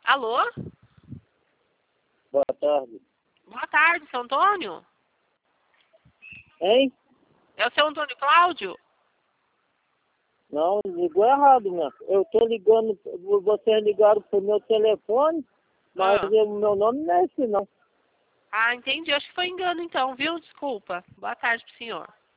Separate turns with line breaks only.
Alô?
Boa tarde.
Boa tarde, seu Antônio?
Hein?
É o seu Antônio Cláudio?
Não, ligou errado, minha. Eu tô ligando, vocês ligaram pro meu telefone, mas o meu nome não é esse, não.
Ah, entendi. Acho que foi engano então, viu? Desculpa. Boa tarde pro senhor.